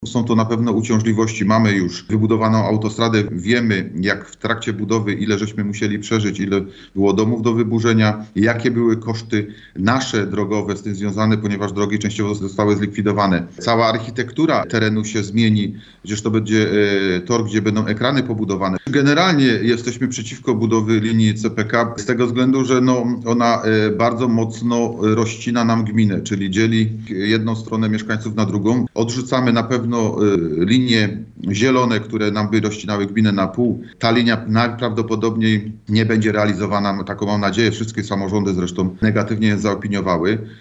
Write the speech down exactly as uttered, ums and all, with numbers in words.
Są to na pewno uciążliwości. Mamy już wybudowaną autostradę, wiemy jak w trakcie budowy, ile żeśmy musieli przeżyć, ile było domów do wyburzenia, jakie były koszty nasze drogowe z tym związane, ponieważ drogi częściowo zostały zlikwidowane. Cała architektura terenu się zmieni, przecież to będzie e, tor, gdzie będą ekrany pobudowane. Generalnie jesteśmy przeciwko budowie linii C P K z tego względu, że no, ona e, bardzo mocno rozcina nam gminę, czyli dzieli jedną stronę mieszkańców na drugą. Odrzucamy na pewno linie zielone, które nam by rozcinały gminę na pół. Ta linia najprawdopodobniej nie będzie realizowana, taką mam nadzieję, wszystkie samorządy zresztą negatywnie zaopiniowały.